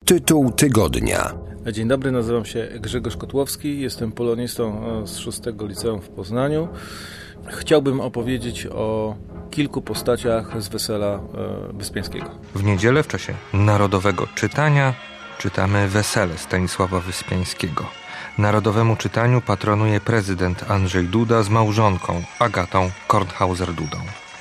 Tytuł tygodnia. Dzień dobry, nazywam się Grzegorz Kotłowski, jestem polonistą z 6 Liceum w Poznaniu. Chciałbym opowiedzieć o kilku postaciach z Wesela Wyspiańskiego. W niedzielę w czasie narodowego czytania czytamy Wesele Stanisława Wyspiańskiego. Narodowemu czytaniu patronuje prezydent Andrzej Duda z małżonką Agatą Kornhauser-Dudą.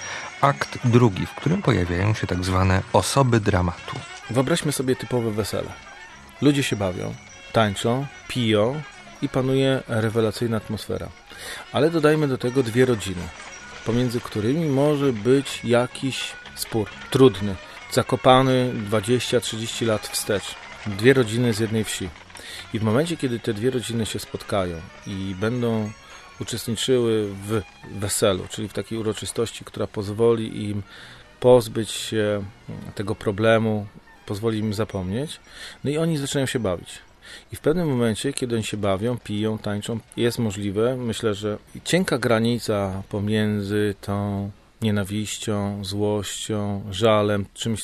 Akt drugi, w którym pojawiają się tak zwane osoby dramatu. Wyobraźmy sobie typowe wesele. Ludzie się bawią, tańczą, piją i panuje rewelacyjna atmosfera. Ale dodajmy do tego dwie rodziny, pomiędzy którymi może być jakiś spór, trudny, zakopany 20-30 lat wstecz. Dwie rodziny z jednej wsi. I w momencie, kiedy te dwie rodziny się spotkają i będą uczestniczyły w weselu, czyli w takiej uroczystości, która pozwoli im pozbyć się tego problemu, pozwoli im zapomnieć, no i oni zaczynają się bawić. I w pewnym momencie, kiedy oni się bawią, piją, tańczą, jest możliwe, myślę, że cienka granica pomiędzy tą nienawiścią, złością, żalem,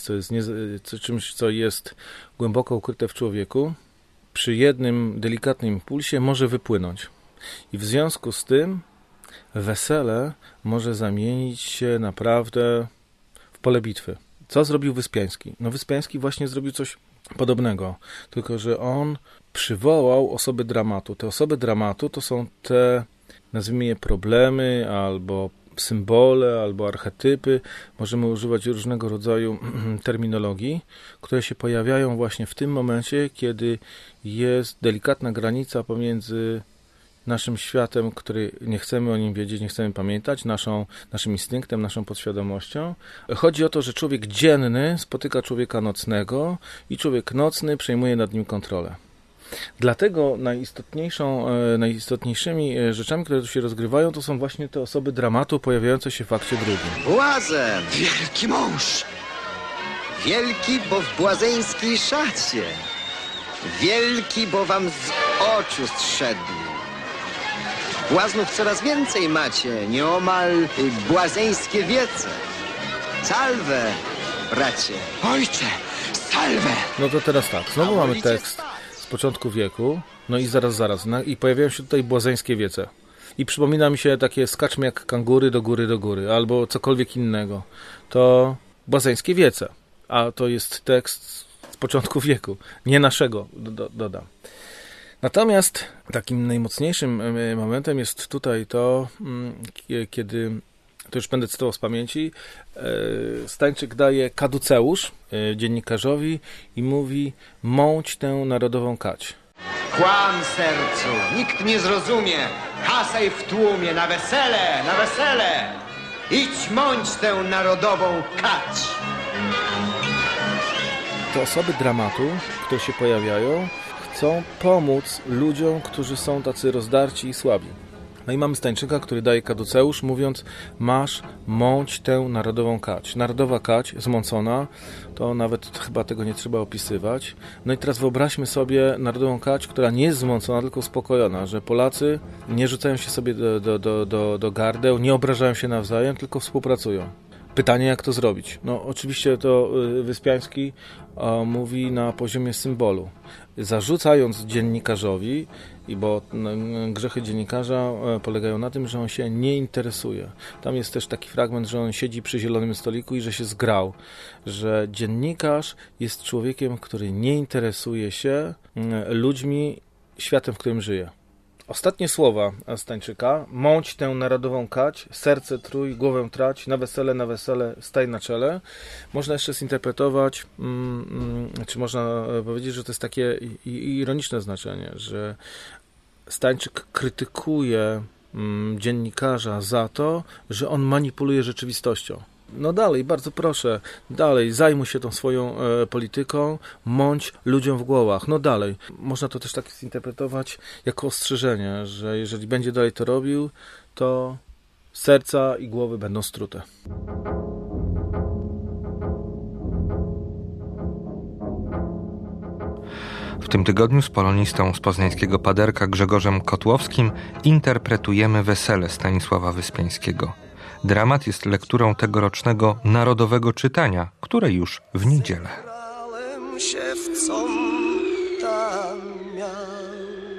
czymś, co jest głęboko ukryte w człowieku, przy jednym delikatnym impulsie może wypłynąć. I w związku z tym wesele może zamienić się naprawdę w pole bitwy. Co zrobił Wyspiański? No Wyspiański właśnie zrobił coś podobnego, tylko że on przywołał osoby dramatu. Te osoby dramatu to są te, nazwijmy je, problemy, albo symbole, albo archetypy. Możemy używać różnego rodzaju terminologii, które się pojawiają właśnie w tym momencie, kiedy jest delikatna granica pomiędzy naszym światem, który nie chcemy o nim wiedzieć, nie chcemy pamiętać, naszym instynktem, naszą podświadomością. Chodzi o to, że człowiek dzienny spotyka człowieka nocnego i człowiek nocny przejmuje nad nim kontrolę. Dlatego najistotniejszymi rzeczami, które tu się rozgrywają, to są właśnie te osoby dramatu pojawiające się w akcie drugim. Błazen! Wielki mąż! Wielki, bo w błazeńskiej szacie. Wielki, bo wam z oczu zszedł. Błaznów coraz więcej macie, nieomal błazeńskie wiece. Salve, bracie. Ojcze, salve! No to teraz tak, znowu mamy tekst z początku wieku, no i zaraz, i pojawiają się tutaj błazeńskie wiece. I przypomina mi się takie skaczmy jak kangury do góry, albo cokolwiek innego. To błazeńskie wiece, a to jest tekst z początku wieku, nie naszego, dodam. Natomiast takim najmocniejszym momentem jest tutaj to, kiedy, to już będę cytował z pamięci, Stańczyk daje kaduceusz dziennikarzowi i mówi: mąć tę narodową kać. Kłam sercu, nikt nie zrozumie. Hasaj w tłumie, na wesele, na wesele. Idź mąć tę narodową kać. Te osoby dramatu, które się pojawiają, chcą pomóc ludziom, którzy są tacy rozdarci i słabi. No i mamy Stańczyka, który daje kaduceusz, mówiąc: masz mąć tę narodową kać. Narodowa kać, zmącona, to nawet chyba tego nie trzeba opisywać. No i teraz wyobraźmy sobie narodową kać, która nie jest zmącona, tylko uspokojona, że Polacy nie rzucają się sobie do gardeł, nie obrażają się nawzajem, tylko współpracują. Pytanie, jak to zrobić? No oczywiście to Wyspiański mówi na poziomie symbolu. Zarzucając dziennikarzowi, bo grzechy dziennikarza polegają na tym, że on się nie interesuje. Tam jest też taki fragment, że on siedzi przy zielonym stoliku i że się zgrał. Że dziennikarz jest człowiekiem, który nie interesuje się ludźmi, światem, w którym żyje. Ostatnie słowa Stańczyka: mąć tę narodową kać, serce trój, głowę trać, na wesele, staj na czele. Można jeszcze zinterpretować, czy można powiedzieć, że to jest takie ironiczne znaczenie, że Stańczyk krytykuje dziennikarza za to, że on manipuluje rzeczywistością. No dalej, bardzo proszę, dalej, zajmuj się tą swoją polityką, mąć ludziom w głowach, no dalej. Można to też tak zinterpretować jako ostrzeżenie, że jeżeli będzie dalej to robił, to serca i głowy będą strute. W tym tygodniu z polonistą z poznańskiego Paderka Grzegorzem Kotłowskim interpretujemy Wesele Stanisława Wyspiańskiego. Dramat jest lekturą tegorocznego narodowego czytania, które już w niedzielę. Się w pan miał.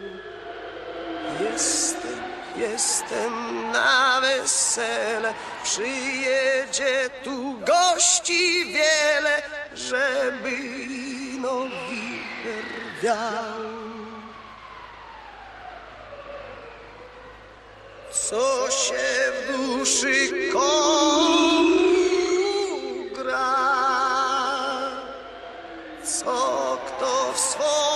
Jestem na wesele, przyjedzie tu gości wiele, żeby ino wicher wiał. Co się w duszy komu gra, co kto w swoim